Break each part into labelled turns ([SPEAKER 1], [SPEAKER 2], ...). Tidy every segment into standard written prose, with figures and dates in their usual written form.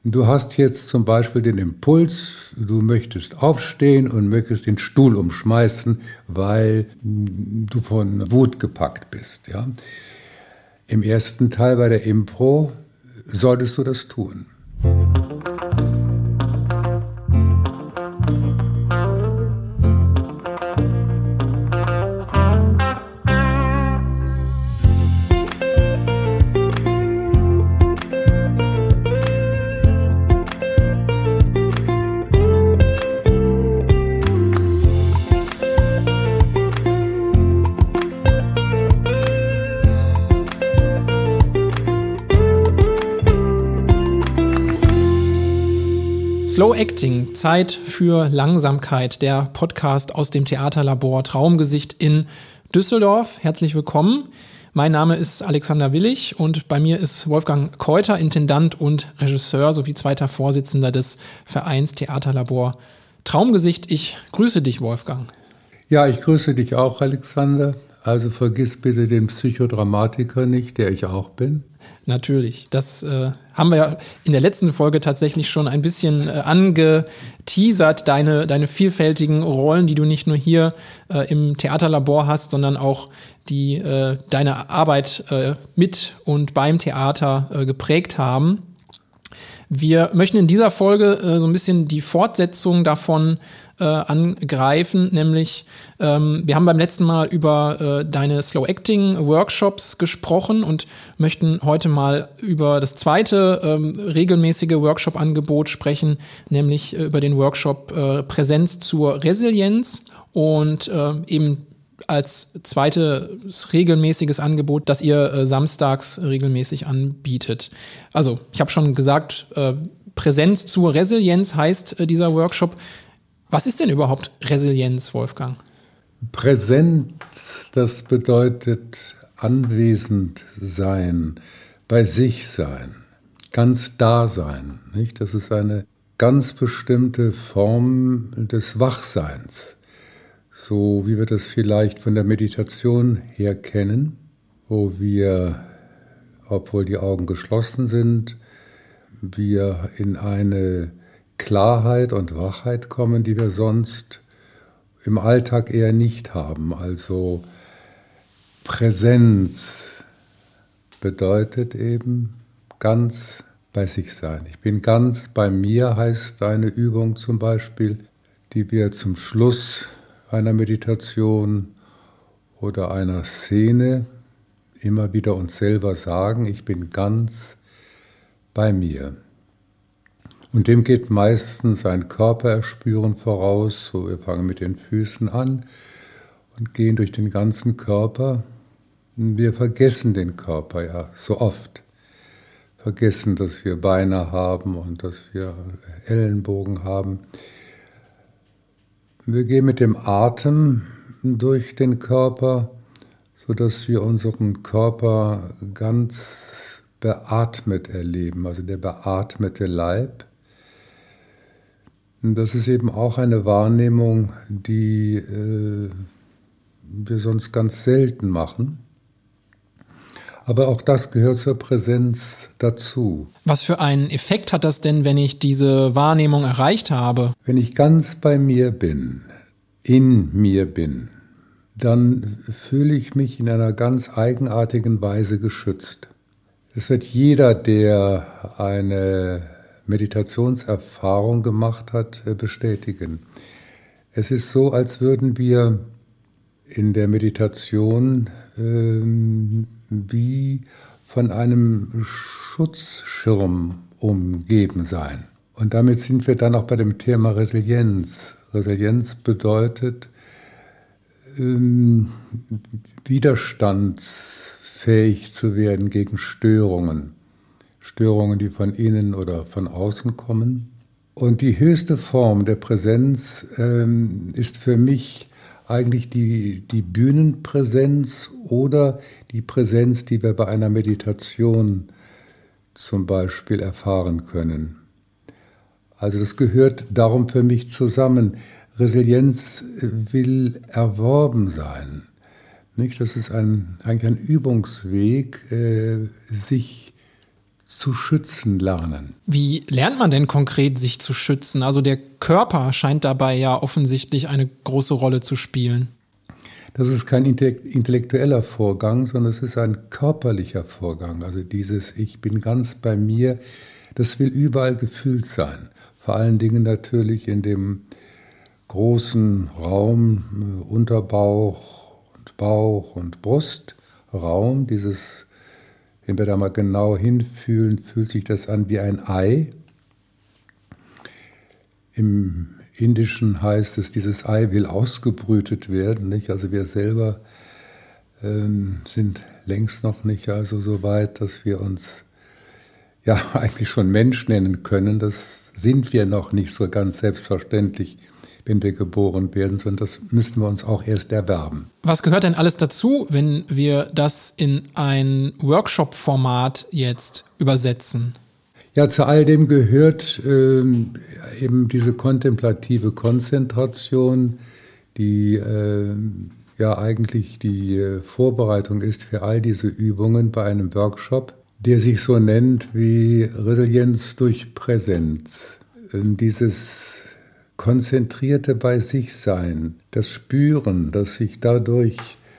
[SPEAKER 1] Du hast jetzt zum Beispiel den Impuls, du möchtest aufstehen und möchtest den Stuhl umschmeißen, weil du von Wut gepackt bist. Ja? Im ersten Teil bei der Impro solltest du das tun.
[SPEAKER 2] Slow Acting, Zeit für Langsamkeit, der Podcast aus dem Theaterlabor Traumgesicht in Düsseldorf. Herzlich willkommen. Mein Name ist Alexander Willig und bei mir ist Wolfgang Keuter, Intendant und Regisseur sowie zweiter Vorsitzender des Vereins Theaterlabor Traumgesicht. Ich grüße dich, Wolfgang.
[SPEAKER 1] Ja, ich grüße dich auch, Alexander. Also vergiss bitte den Psychodramatiker nicht, der ich auch bin.
[SPEAKER 2] Natürlich. Das haben wir ja in der letzten Folge tatsächlich schon ein bisschen angeteasert, deine vielfältigen Rollen, die du nicht nur hier im Theaterlabor hast, sondern auch die deine Arbeit mit und beim Theater geprägt haben. Wir möchten in dieser Folge so ein bisschen die Fortsetzung davon angreifen, nämlich wir haben beim letzten Mal über deine Slow-Acting-Workshops gesprochen und möchten heute mal über das zweite regelmäßige Workshop-Angebot sprechen, nämlich über den Workshop Präsenz zur Resilienz und eben als zweites regelmäßiges Angebot, das ihr samstags regelmäßig anbietet. Also, ich habe schon gesagt, Präsenz zur Resilienz heißt dieser Workshop. Was ist denn überhaupt Resilienz, Wolfgang?
[SPEAKER 1] Präsenz, das bedeutet anwesend sein, bei sich sein, ganz da sein. Nicht? Das ist eine ganz bestimmte Form des Wachseins. So wie wir das vielleicht von der Meditation her kennen, wo wir, obwohl die Augen geschlossen sind, wir in eine Klarheit und Wachheit kommen, die wir sonst im Alltag eher nicht haben. Also Präsenz bedeutet eben ganz bei sich sein. Ich bin ganz bei mir, heißt eine Übung zum Beispiel, die wir zum Schluss einer Meditation oder einer Szene immer wieder uns selber sagen, ich bin ganz bei mir. Und dem geht meistens ein Körpererspüren voraus. So, wir fangen mit den Füßen an und gehen durch den ganzen Körper. Wir vergessen den Körper ja so oft. Vergessen, dass wir Beine haben und dass wir Ellenbogen haben. Wir gehen mit dem Atem durch den Körper, sodass wir unseren Körper ganz beatmet erleben, also der beatmete Leib. Das ist eben auch eine Wahrnehmung, die wir sonst ganz selten machen. Aber auch das gehört zur Präsenz dazu.
[SPEAKER 2] Was für einen Effekt hat das denn, wenn ich diese Wahrnehmung erreicht habe?
[SPEAKER 1] Wenn ich ganz bei mir bin, in mir bin, dann fühle ich mich in einer ganz eigenartigen Weise geschützt. Es wird jeder, der eine Meditationserfahrung gemacht hat, bestätigen. Es ist so, als würden wir in der Meditation wie von einem Schutzschirm umgeben sein. Und damit sind wir dann auch bei dem Thema Resilienz. Resilienz bedeutet widerstandsfähig zu werden gegen Störungen. Störungen, die von innen oder von außen kommen. Und die höchste Form der Präsenz ist für mich eigentlich die Bühnenpräsenz oder die Präsenz, die wir bei einer Meditation zum Beispiel erfahren können. Also das gehört darum für mich zusammen. Resilienz will erworben sein. Nicht? Das ist eigentlich ein Übungsweg, sich zu schützen lernen.
[SPEAKER 2] Wie lernt man denn konkret, sich zu schützen? Also der Körper scheint dabei ja offensichtlich eine große Rolle zu spielen.
[SPEAKER 1] Das ist kein intellektueller Vorgang, sondern es ist ein körperlicher Vorgang. Also dieses Ich bin ganz bei mir, das will überall gefühlt sein. Vor allen Dingen natürlich in dem großen Raum, Unterbauch und Bauch und Brustraum, wenn wir da mal genau hinfühlen, fühlt sich das an wie ein Ei. Im Indischen heißt es, dieses Ei will ausgebrütet werden. Nicht? Also wir selber sind längst noch nicht so weit, dass wir uns ja eigentlich schon Mensch nennen können. Das sind wir noch nicht so ganz selbstverständlich, wenn wir geboren werden, sondern das müssen wir uns auch erst erwerben.
[SPEAKER 2] Was gehört denn alles dazu, wenn wir das in ein Workshop-Format jetzt übersetzen?
[SPEAKER 1] Ja, zu all dem gehört eben diese kontemplative Konzentration, die eigentlich die Vorbereitung ist für all diese Übungen bei einem Workshop, der sich so nennt wie Resilienz durch Präsenz. Dieses konzentrierte bei sich sein, das Spüren, dass sich dadurch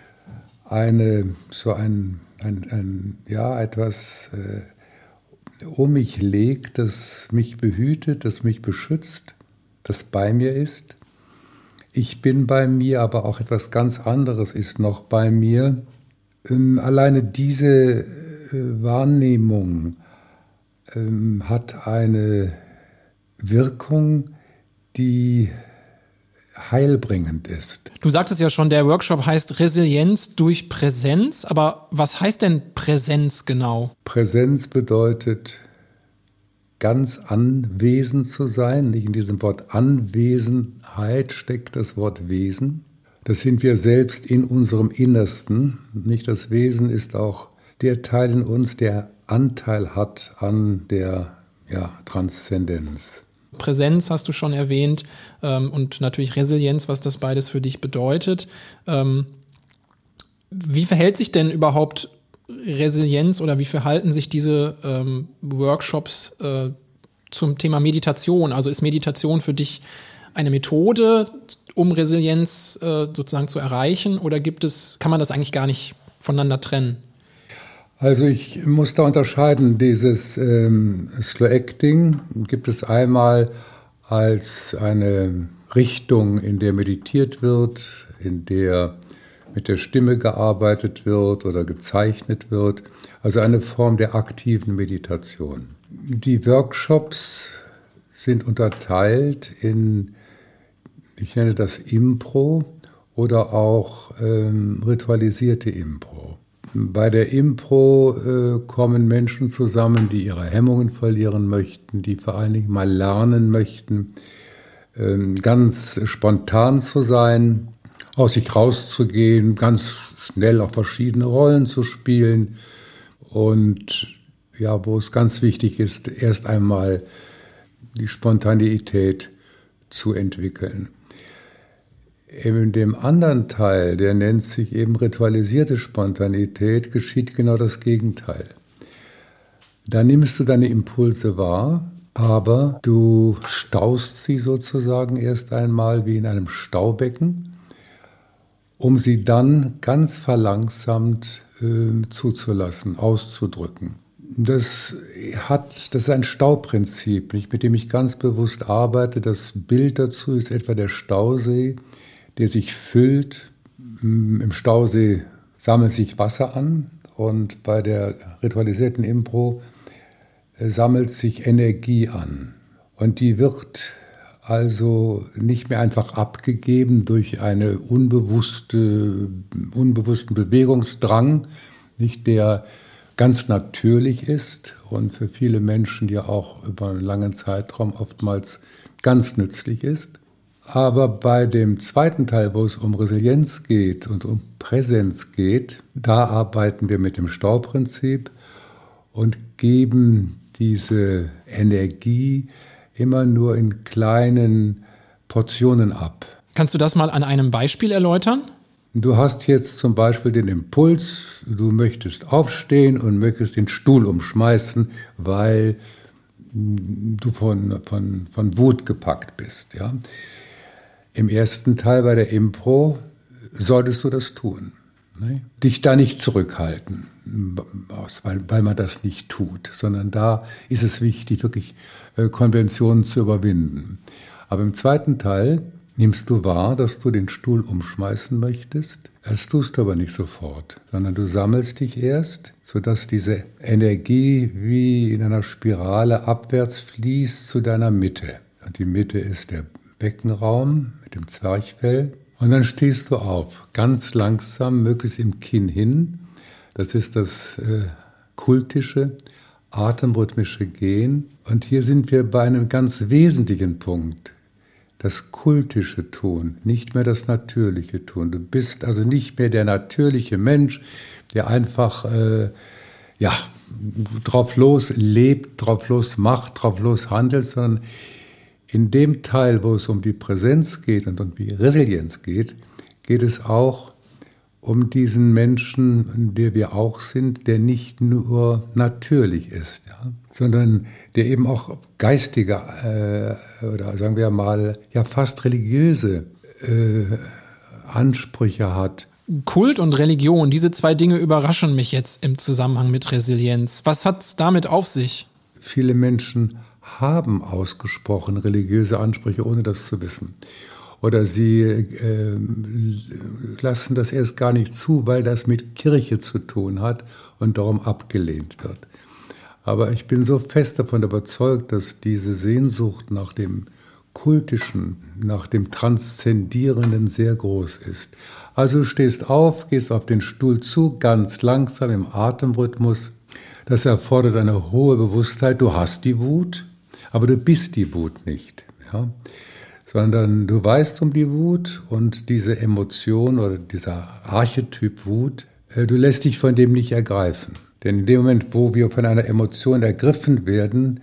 [SPEAKER 1] etwas um mich legt, das mich behütet, das mich beschützt, das bei mir ist. Ich bin bei mir, aber auch etwas ganz anderes ist noch bei mir. Alleine diese Wahrnehmung hat eine Wirkung, die heilbringend ist.
[SPEAKER 2] Du sagtest ja schon, der Workshop heißt Resilienz durch Präsenz, aber was heißt denn Präsenz genau?
[SPEAKER 1] Präsenz bedeutet, ganz anwesend zu sein. Nicht in diesem Wort Anwesenheit steckt das Wort Wesen. Das sind wir selbst in unserem Innersten. Nicht das Wesen ist auch der Teil in uns, der Anteil hat an der Transzendenz.
[SPEAKER 2] Präsenz hast du schon erwähnt und natürlich Resilienz, was das beides für dich bedeutet. Wie verhält sich denn überhaupt Resilienz oder wie verhalten sich diese Workshops zum Thema Meditation? Also ist Meditation für dich eine Methode, um Resilienz sozusagen zu erreichen, oder kann man das eigentlich gar nicht voneinander trennen?
[SPEAKER 1] Also ich muss da unterscheiden, dieses Slow Acting gibt es einmal als eine Richtung, in der meditiert wird, in der mit der Stimme gearbeitet wird oder gezeichnet wird, also eine Form der aktiven Meditation. Die Workshops sind unterteilt in, ich nenne das Impro oder auch ritualisierte Impro. Bei der Impro kommen Menschen zusammen, die ihre Hemmungen verlieren möchten, die vor allen Dingen mal lernen möchten, ganz spontan zu sein, aus sich rauszugehen, ganz schnell auch verschiedene Rollen zu spielen und wo es ganz wichtig ist, erst einmal die Spontaneität zu entwickeln. In dem anderen Teil, der nennt sich eben ritualisierte Spontanität, geschieht genau das Gegenteil. Da nimmst du deine Impulse wahr, aber du staust sie sozusagen erst einmal wie in einem Staubecken, um sie dann ganz verlangsamt zuzulassen, auszudrücken. Das ist ein Stauprinzip, mit dem ich ganz bewusst arbeite. Das Bild dazu ist etwa der Stausee, der sich füllt. Im Stausee sammelt sich Wasser an und bei der ritualisierten Impro sammelt sich Energie an. Und die wird also nicht mehr einfach abgegeben durch einen unbewussten Bewegungsdrang, nicht, der ganz natürlich ist und für viele Menschen ja auch über einen langen Zeitraum oftmals ganz nützlich ist. Aber bei dem zweiten Teil, wo es um Resilienz geht und um Präsenz geht, da arbeiten wir mit dem Stauprinzip und geben diese Energie immer nur in kleinen Portionen ab.
[SPEAKER 2] Kannst du das mal an einem Beispiel erläutern?
[SPEAKER 1] Du hast jetzt zum Beispiel den Impuls, du möchtest aufstehen und möchtest den Stuhl umschmeißen, weil du von Wut gepackt bist. Ja? Im ersten Teil bei der Impro solltest du das tun. Ne? Dich da nicht zurückhalten, weil man das nicht tut, sondern da ist es wichtig, wirklich Konventionen zu überwinden. Aber im zweiten Teil nimmst du wahr, dass du den Stuhl umschmeißen möchtest. Das tust du aber nicht sofort, sondern du sammelst dich erst, sodass diese Energie wie in einer Spirale abwärts fließt zu deiner Mitte. Und die Mitte ist der Beckenraum mit dem Zwerchfell. Und dann stehst du auf, ganz langsam, möglichst im Kinn hin. Das ist das kultische, atemrhythmische Gehen. Und hier sind wir bei einem ganz wesentlichen Punkt. Das kultische Tun, nicht mehr das natürliche Tun. Du bist also nicht mehr der natürliche Mensch, der einfach drauf los lebt, drauf los macht, drauf los handelt, sondern in dem Teil, wo es um die Präsenz geht und um die Resilienz geht, geht es auch um diesen Menschen, der wir auch sind, der nicht nur natürlich ist, ja, sondern der eben auch geistige oder sagen wir mal ja fast religiöse Ansprüche hat.
[SPEAKER 2] Kult und Religion, diese zwei Dinge überraschen mich jetzt im Zusammenhang mit Resilienz. Was hat es damit auf sich?
[SPEAKER 1] Viele Menschen haben ausgesprochen religiöse Ansprüche, ohne das zu wissen. Oder sie lassen das erst gar nicht zu, weil das mit Kirche zu tun hat und darum abgelehnt wird. Aber ich bin so fest davon überzeugt, dass diese Sehnsucht nach dem Kultischen, nach dem Transzendierenden sehr groß ist. Also du stehst auf, gehst auf den Stuhl zu, ganz langsam im Atemrhythmus. Das erfordert eine hohe Bewusstheit. Du hast die Wut, aber du bist die Wut nicht. Ja? Sondern du weißt um die Wut und diese Emotion oder dieser Archetyp Wut, du lässt dich von dem nicht ergreifen. Denn in dem Moment, wo wir von einer Emotion ergriffen werden,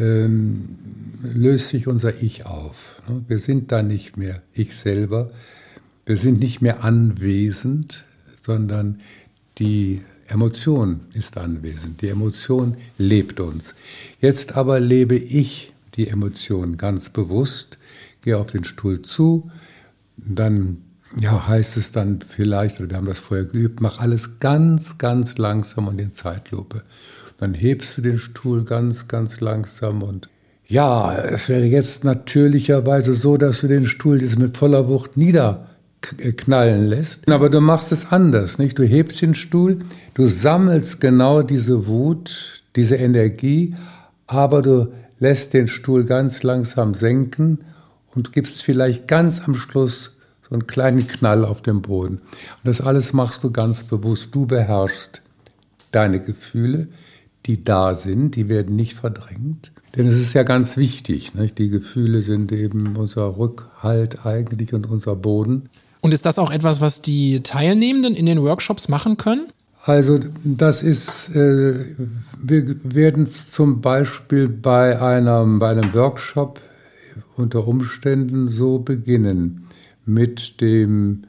[SPEAKER 1] löst sich unser Ich auf. Wir sind da nicht mehr ich selber, wir sind nicht mehr anwesend, sondern die Emotion ist anwesend, die Emotion lebt uns. Jetzt aber lebe ich die Emotion ganz bewusst, gehe auf den Stuhl zu, dann heißt es dann vielleicht, oder wir haben das vorher geübt, mach alles ganz, ganz langsam und in Zeitlupe. Dann hebst du den Stuhl ganz, ganz langsam und es wäre jetzt natürlicherweise so, dass du den Stuhl jetzt mit voller Wucht niederknallen lässt. Aber du machst es anders, nicht? Du hebst den Stuhl, du sammelst genau diese Wut, diese Energie, aber du lässt den Stuhl ganz langsam senken und gibst vielleicht ganz am Schluss so einen kleinen Knall auf dem Boden. Und das alles machst du ganz bewusst. Du beherrschst deine Gefühle, die da sind, die werden nicht verdrängt. Denn es ist ja ganz wichtig, nicht? Die Gefühle sind eben unser Rückhalt eigentlich und unser Boden.
[SPEAKER 2] Und ist das auch etwas, was die Teilnehmenden in den Workshops machen können?
[SPEAKER 1] Also das ist, wir werden es zum Beispiel bei einem Workshop unter Umständen so beginnen mit dem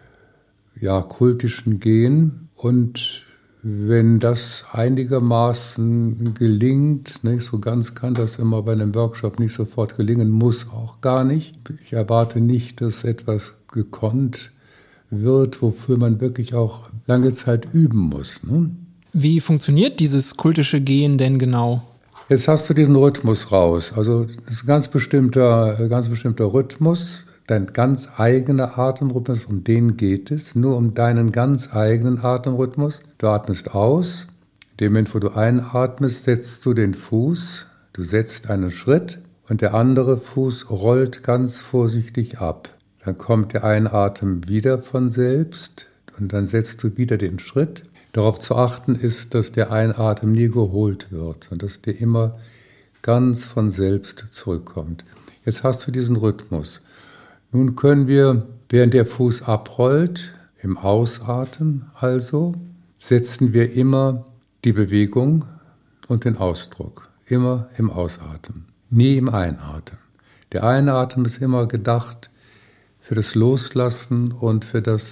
[SPEAKER 1] kultischen Gehen. Und wenn das einigermaßen gelingt, nicht so ganz kann das immer bei einem Workshop nicht sofort gelingen, muss auch gar nicht. Ich erwarte nicht, dass etwas gekonnt wird, wofür man wirklich auch lange Zeit üben muss. Ne?
[SPEAKER 2] Wie funktioniert dieses kultische Gehen denn genau?
[SPEAKER 1] Jetzt hast du diesen Rhythmus raus. Also das ist ein ganz bestimmter Rhythmus, dein ganz eigener Atemrhythmus, um den geht es, nur um deinen ganz eigenen Atemrhythmus. Du atmest aus, in dem Moment, wo du einatmest, setzt du den Fuß, du setzt einen Schritt und der andere Fuß rollt ganz vorsichtig ab. Dann kommt der Einatmen wieder von selbst und dann setzt du wieder den Schritt. Darauf zu achten ist, dass der Einatmen nie geholt wird und dass der immer ganz von selbst zurückkommt. Jetzt hast du diesen Rhythmus. Nun können wir, während der Fuß abrollt, im Ausatmen also, setzen wir immer die Bewegung und den Ausdruck. Immer im Ausatmen, nie im Einatmen. Der Einatmen ist immer gedacht für das Loslassen und für das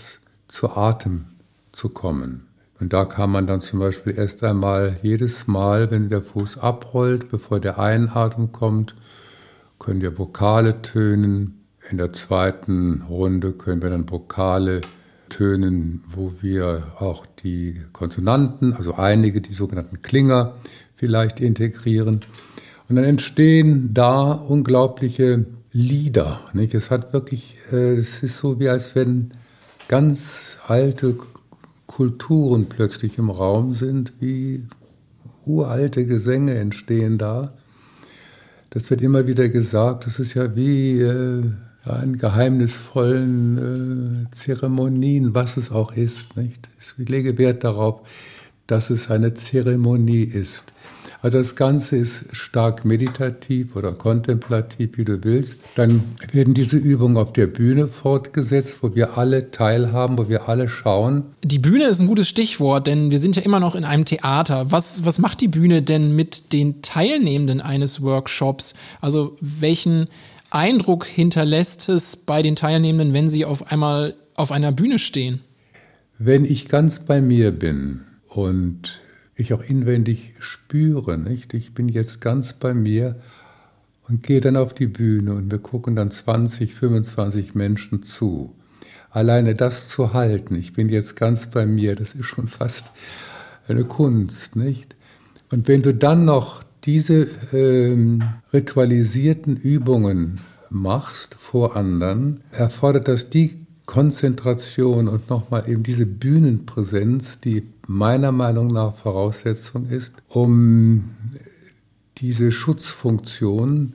[SPEAKER 1] zu Atem zu kommen. Und da kann man dann zum Beispiel erst einmal jedes Mal, wenn der Fuß abrollt, bevor der Einatmen kommt, können wir Vokale tönen. In der zweiten Runde können wir dann Vokale tönen, wo wir auch die Konsonanten, also einige, die sogenannten Klinger vielleicht integrieren. Und dann entstehen da unglaubliche Lieder. Nicht? Es hat wirklich, es ist so, wie als wenn ganz alte Kulturen plötzlich im Raum sind, wie uralte Gesänge entstehen da. Das wird immer wieder gesagt, das ist ja wie in geheimnisvollen Zeremonien, was es auch ist. Nicht? Ich lege Wert darauf, dass es eine Zeremonie ist. Also das Ganze ist stark meditativ oder kontemplativ, wie du willst. Dann werden diese Übungen auf der Bühne fortgesetzt, wo wir alle teilhaben, wo wir alle schauen.
[SPEAKER 2] Die Bühne ist ein gutes Stichwort, denn wir sind ja immer noch in einem Theater. Was macht die Bühne denn mit den Teilnehmenden eines Workshops? Also welchen Eindruck hinterlässt es bei den Teilnehmenden, wenn sie auf einmal auf einer Bühne stehen?
[SPEAKER 1] Wenn ich ganz bei mir bin und ich auch inwendig spüre, nicht? Ich bin jetzt ganz bei mir und gehe dann auf die Bühne und wir gucken dann 20, 25 Menschen zu. Alleine das zu halten, ich bin jetzt ganz bei mir, das ist schon fast eine Kunst, nicht? Und wenn du dann noch diese ritualisierten Übungen machst vor anderen, erfordert das die Konzentration und nochmal eben diese Bühnenpräsenz, die meiner Meinung nach Voraussetzung ist, um diese Schutzfunktion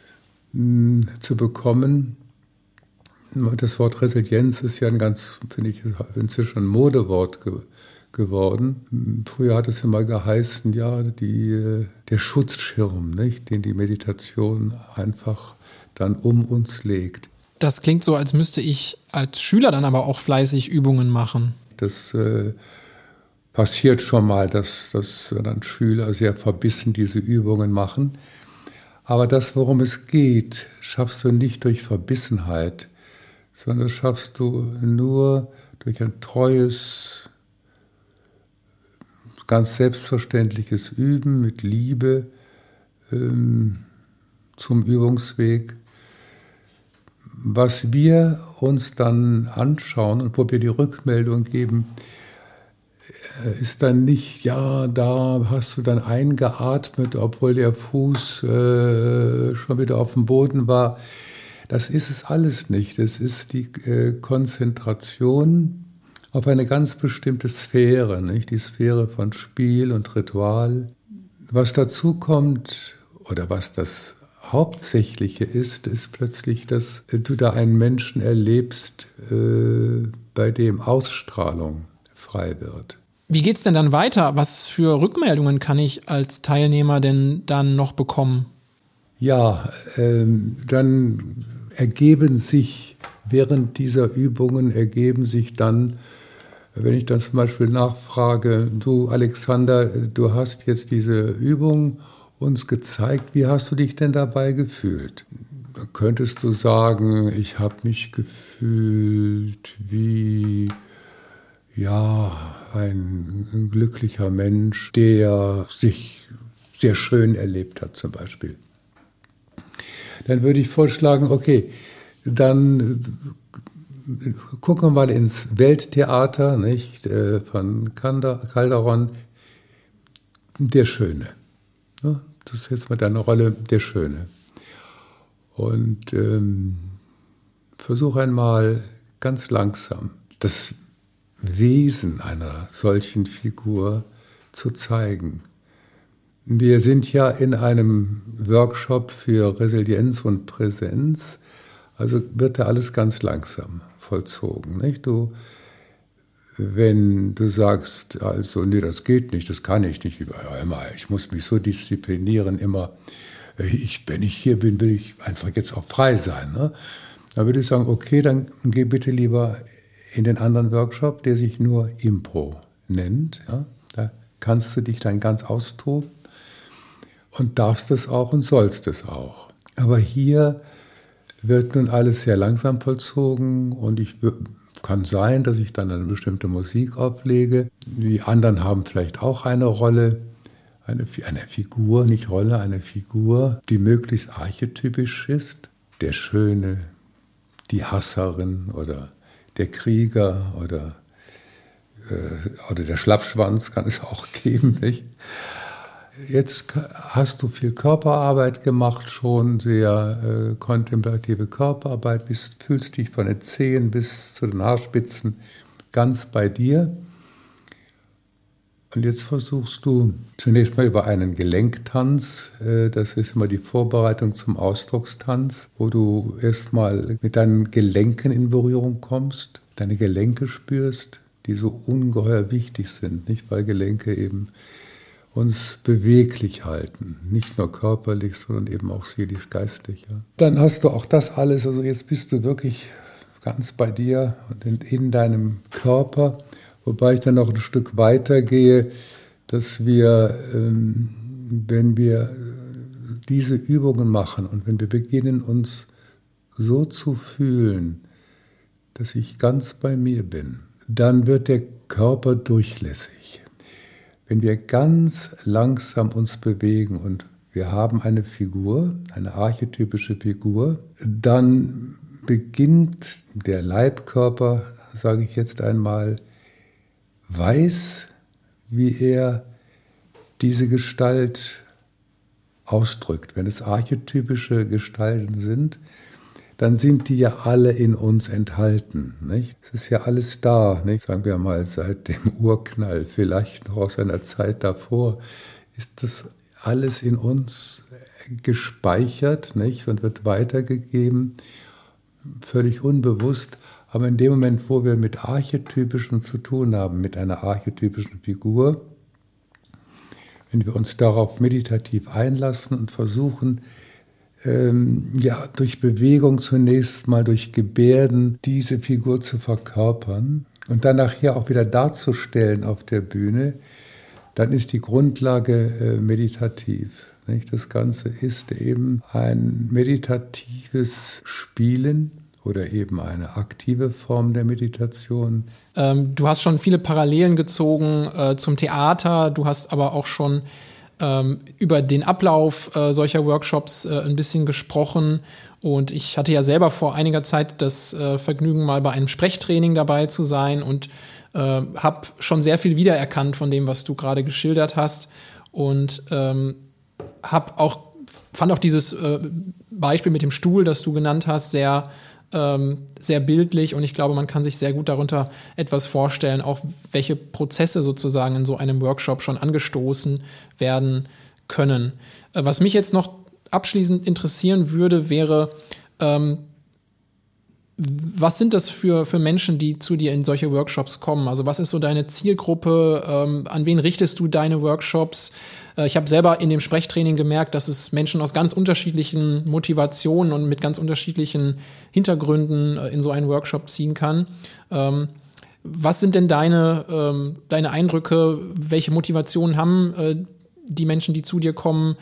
[SPEAKER 1] zu bekommen. Das Wort Resilienz ist ja ein ganz, finde ich, inzwischen ein Modewort geworden. Früher hat es immer geheißen, ja, der Schutzschirm, nicht, den die Meditation einfach dann um uns legt.
[SPEAKER 2] Das klingt so, als müsste ich als Schüler dann aber auch fleißig Übungen machen.
[SPEAKER 1] Das passiert schon mal, dass dann Schüler sehr verbissen diese Übungen machen. Aber das, worum es geht, schaffst du nicht durch Verbissenheit, sondern das schaffst du nur durch ein treues, ganz selbstverständliches Üben mit Liebe zum Übungsweg. Was wir uns dann anschauen und wo wir die Rückmeldung geben, ist dann nicht, ja, da hast du dann eingeatmet, obwohl der Fuß schon wieder auf dem Boden war. Das ist es alles nicht. Es ist die Konzentration auf eine ganz bestimmte Sphäre, nicht? Die Sphäre von Spiel und Ritual. Was dazu kommt oder was das Hauptsächliche ist plötzlich, dass du da einen Menschen erlebst, bei dem Ausstrahlung frei wird.
[SPEAKER 2] Wie geht's denn dann weiter? Was für Rückmeldungen kann ich als Teilnehmer denn dann noch bekommen?
[SPEAKER 1] Ja, dann ergeben sich während dieser Übungen, dann, wenn ich dann zum Beispiel nachfrage, du Alexander, du hast jetzt diese Übung uns gezeigt, wie hast du dich denn dabei gefühlt? Da könntest du sagen, ich habe mich gefühlt wie ein glücklicher Mensch, der sich sehr schön erlebt hat zum Beispiel. Dann würde ich vorschlagen, okay, dann gucken wir mal ins Welttheater, nicht, von Calderon, der Schöne. Das ist jetzt mal deine Rolle, der Schöne. Und versuch einmal ganz langsam das Wesen einer solchen Figur zu zeigen. Wir sind ja in einem Workshop für Resilienz und Präsenz, also wird da alles ganz langsam vollzogen. Nicht? Wenn du sagst, also nee, das geht nicht, das kann ich nicht, ich muss mich so disziplinieren, immer, wenn ich hier bin, will ich einfach jetzt auch frei sein. Ne? Dann würde ich sagen, okay, dann geh bitte lieber in den anderen Workshop, der sich nur Impro nennt. Ja? Da kannst du dich dann ganz austoben und darfst es auch und sollst es auch. Aber hier wird nun alles sehr langsam vollzogen und ich kann sein, dass ich dann eine bestimmte Musik auflege. Die anderen haben vielleicht auch eine Rolle, eine Figur, nicht Rolle, eine Figur, die möglichst archetypisch ist. Der Schöne, die Hasserin oder der Krieger oder der Schlappschwanz kann es auch geben, nicht? Jetzt hast du viel Körperarbeit gemacht, schon sehr kontemplative Körperarbeit, fühlst dich von den Zehen bis zu den Haarspitzen ganz bei dir. Und jetzt versuchst du zunächst mal über einen Gelenktanz, das ist immer die Vorbereitung zum Ausdruckstanz, wo du erstmal mit deinen Gelenken in Berührung kommst, deine Gelenke spürst, die so ungeheuer wichtig sind, nicht, weil Gelenke eben uns beweglich halten, nicht nur körperlich, sondern eben auch seelisch-geistig. Ja. Dann hast du auch das alles, also jetzt bist du wirklich ganz bei dir und in deinem Körper, wobei ich dann noch ein Stück weiter gehe, dass wir, wenn wir diese Übungen machen und wenn wir beginnen, uns so zu fühlen, dass ich ganz bei mir bin, dann wird der Körper durchlässig. Wenn wir ganz langsam uns bewegen und wir haben eine Figur, eine archetypische Figur, dann beginnt der Leibkörper, sage ich jetzt einmal, weiß, wie er diese Gestalt ausdrückt. Wenn es archetypische Gestalten sind, dann sind die ja alle in uns enthalten. Nicht? Es ist ja alles da, nicht? Sagen wir mal seit dem Urknall, vielleicht noch aus einer Zeit davor, ist das alles in uns gespeichert, nicht? Und wird weitergegeben, völlig unbewusst. Aber in dem Moment, wo wir mit Archetypischen zu tun haben, mit einer archetypischen Figur, wenn wir uns darauf meditativ einlassen und versuchen, durch Bewegung zunächst mal, durch Gebärden, diese Figur zu verkörpern und dann nachher auch wieder darzustellen auf der Bühne, dann ist die Grundlage meditativ. Nicht? Das Ganze ist eben ein meditatives Spielen oder eben eine aktive Form der Meditation.
[SPEAKER 2] Du hast schon viele Parallelen gezogen zum Theater, du hast aber auch schon über den Ablauf solcher Workshops ein bisschen gesprochen. Und ich hatte ja selber vor einiger Zeit das Vergnügen, mal bei einem Sprechtraining dabei zu sein und habe schon sehr viel wiedererkannt von dem, was du gerade geschildert hast. Und fand auch dieses Beispiel mit dem Stuhl, das du genannt hast, sehr bildlich, und ich glaube, man kann sich sehr gut darunter etwas vorstellen, auch welche Prozesse sozusagen in so einem Workshop schon angestoßen werden können. Was mich jetzt noch abschließend interessieren würde, wäre, was sind das für Menschen, die zu dir in solche Workshops kommen? Also was ist so deine Zielgruppe? An wen richtest du deine Workshops? Ich habe selber in dem Sprechtraining gemerkt, dass es Menschen aus ganz unterschiedlichen Motivationen und mit ganz unterschiedlichen Hintergründen in so einen Workshop ziehen kann. Was sind denn deine Eindrücke? Welche Motivationen haben die Menschen, die zu dir kommen?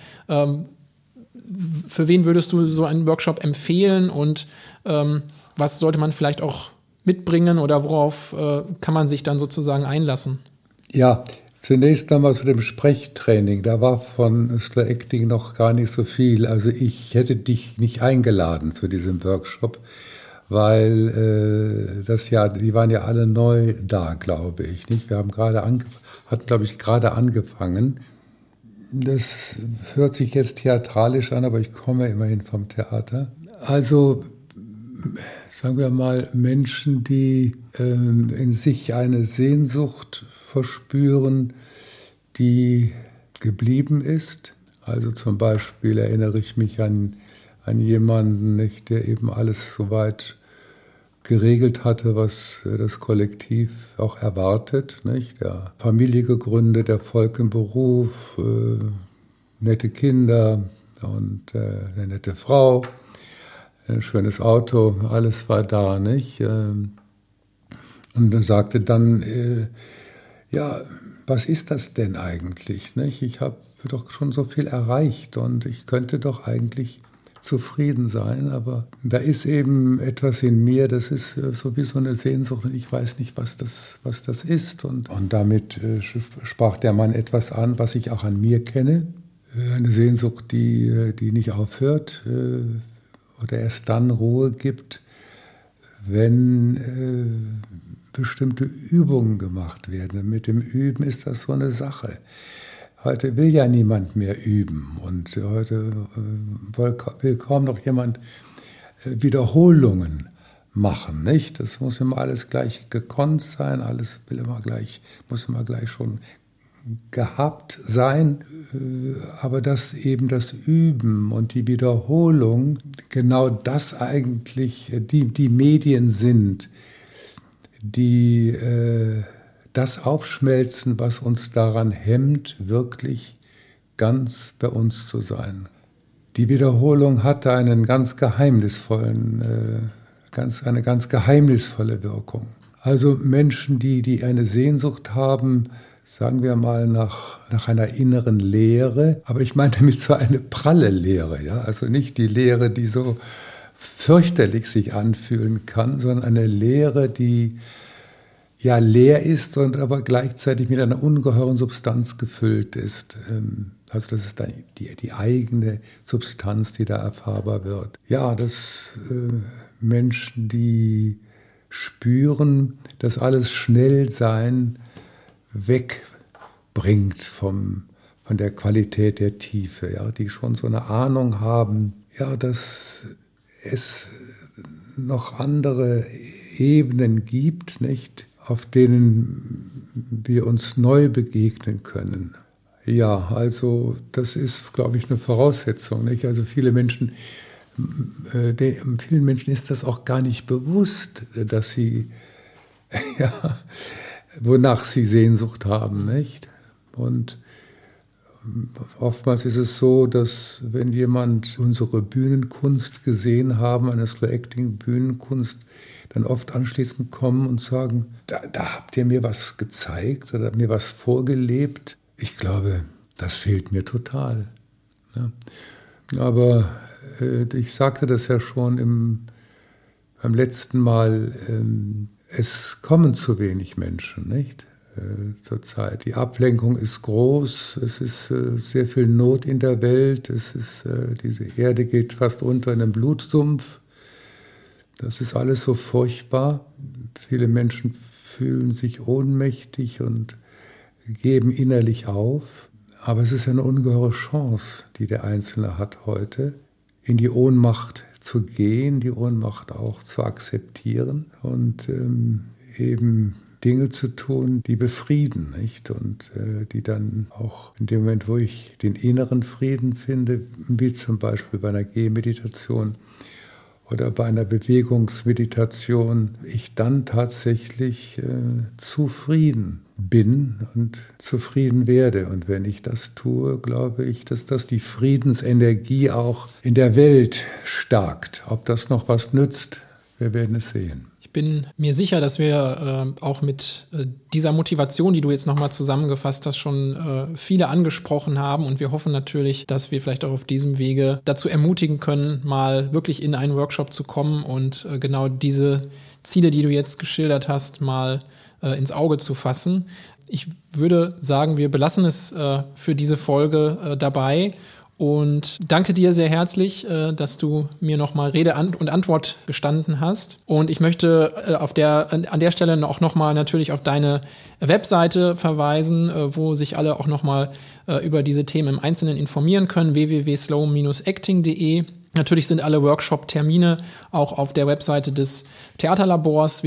[SPEAKER 2] Für wen würdest du so einen Workshop empfehlen? Und was sollte man vielleicht auch mitbringen oder worauf kann man sich dann sozusagen einlassen?
[SPEAKER 1] Ja, zunächst einmal zu dem Sprechtraining. Da war von Slow Acting noch gar nicht so viel. Also ich hätte dich nicht eingeladen zu diesem Workshop, weil die waren ja alle neu da, glaube ich. Nicht? Wir haben gerade angefangen. Das hört sich jetzt theatralisch an, aber ich komme immerhin vom Theater. Also sagen wir mal, Menschen, die in sich eine Sehnsucht verspüren, die geblieben ist. Also zum Beispiel erinnere ich mich an jemanden, nicht, der eben alles soweit geregelt hatte, was das Kollektiv auch erwartet. Nicht? Der Familie gegründet, Erfolg im Beruf, nette Kinder und eine nette Frau. Ein schönes Auto, alles war da, nicht? Und er sagte dann, was ist das denn eigentlich, nicht? Ich habe doch schon so viel erreicht und ich könnte doch eigentlich zufrieden sein, aber da ist eben etwas in mir, das ist so wie so eine Sehnsucht und ich weiß nicht, was das ist. Und damit sprach der Mann etwas an, was ich auch an mir kenne. Eine Sehnsucht, die nicht aufhört oder erst dann Ruhe gibt, wenn bestimmte Übungen gemacht werden. Mit dem Üben ist das so eine Sache. Heute will ja niemand mehr üben und heute will kaum noch jemand Wiederholungen machen, nicht? Das muss immer alles gleich gekonnt sein, alles muss immer gleich schon gehabt sein, aber dass eben das Üben und die Wiederholung genau das eigentlich die Medien sind, die das aufschmelzen, was uns daran hemmt, wirklich ganz bei uns zu sein. Die Wiederholung hatte eine ganz geheimnisvolle Wirkung. Also Menschen, die eine Sehnsucht haben, sagen wir mal nach einer inneren Leere, aber ich meine damit so eine pralle Leere, ja? Also nicht die Leere, die so fürchterlich sich anfühlen kann, sondern eine Leere, die ja leer ist und aber gleichzeitig mit einer ungeheuren Substanz gefüllt ist. Also das ist dann die eigene Substanz, die da erfahrbar wird. Ja, dass Menschen, die spüren, dass alles Schnellsein wegbringt von der Qualität der Tiefe, ja, die schon so eine Ahnung haben, ja, dass es noch andere Ebenen gibt, nicht, auf denen wir uns neu begegnen können. Ja, also das ist, glaube ich, eine Voraussetzung, nicht? Also vielen Menschen ist das auch gar nicht bewusst, dass sie, ja, wonach sie Sehnsucht haben, nicht? Und oftmals ist es so, dass wenn jemand unsere Bühnenkunst gesehen haben, eine Slow-Acting-Bühnenkunst, dann oft anschließend kommen und sagen, da habt ihr mir was gezeigt oder mir was vorgelebt. Ich glaube, das fehlt mir total. Ja. Aber ich sagte das ja schon beim letzten Mal, es kommen zu wenig Menschen, nicht? Zurzeit. Die Ablenkung ist groß, es ist sehr viel Not in der Welt, diese Erde geht fast unter in einen Blutsumpf. Das ist alles so furchtbar. Viele Menschen fühlen sich ohnmächtig und geben innerlich auf. Aber es ist eine ungeheure Chance, die der Einzelne hat heute, in die Ohnmacht zu gehen, die Ohnmacht auch zu akzeptieren und eben Dinge zu tun, die befrieden, nicht? Und die dann auch in dem Moment, wo ich den inneren Frieden finde, wie zum Beispiel bei einer Gehmeditation oder bei einer Bewegungsmeditation, ich dann tatsächlich zufrieden bin und zufrieden werde. Und wenn ich das tue, glaube ich, dass das die Friedensenergie auch in der Welt stärkt. Ob das noch was nützt, wir werden es sehen.
[SPEAKER 2] Ich bin mir sicher, dass wir auch mit dieser Motivation, die du jetzt nochmal zusammengefasst hast, schon viele angesprochen haben. Und wir hoffen natürlich, dass wir vielleicht auch auf diesem Wege dazu ermutigen können, mal wirklich in einen Workshop zu kommen und genau diese Ziele, die du jetzt geschildert hast, mal ins Auge zu fassen. Ich würde sagen, wir belassen es für diese Folge dabei. Und danke dir sehr herzlich, dass du mir nochmal Rede und Antwort gestanden hast. Und ich möchte an der Stelle auch nochmal natürlich auf deine Webseite verweisen, wo sich alle auch nochmal über diese Themen im Einzelnen informieren können, www.slow-acting.de. Natürlich sind alle Workshop-Termine auch auf der Webseite des Theaterlabors,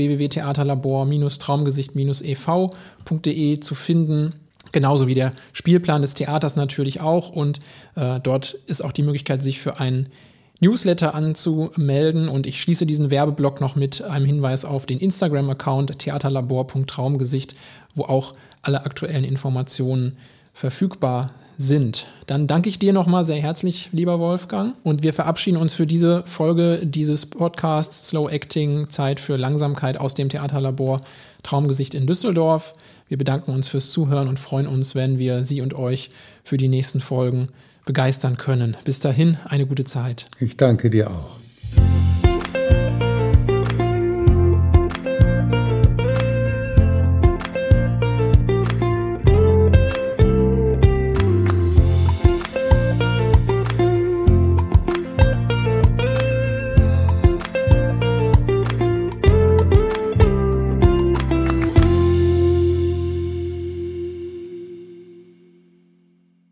[SPEAKER 2] www.theaterlabor-traumgesicht-ev.de zu finden. Genauso wie der Spielplan des Theaters natürlich auch. Und dort ist auch die Möglichkeit, sich für einen Newsletter anzumelden. Und ich schließe diesen Werbeblock noch mit einem Hinweis auf den Instagram-Account theaterlabor.traumgesicht, wo auch alle aktuellen Informationen verfügbar sind. Dann danke ich dir nochmal sehr herzlich, lieber Wolfgang. Und wir verabschieden uns für diese Folge dieses Podcasts Slow Acting, Zeit für Langsamkeit aus dem Theaterlabor Traumgesicht in Düsseldorf. Wir bedanken uns fürs Zuhören und freuen uns, wenn wir Sie und euch für die nächsten Folgen begeistern können. Bis dahin, eine gute Zeit.
[SPEAKER 1] Ich danke dir auch.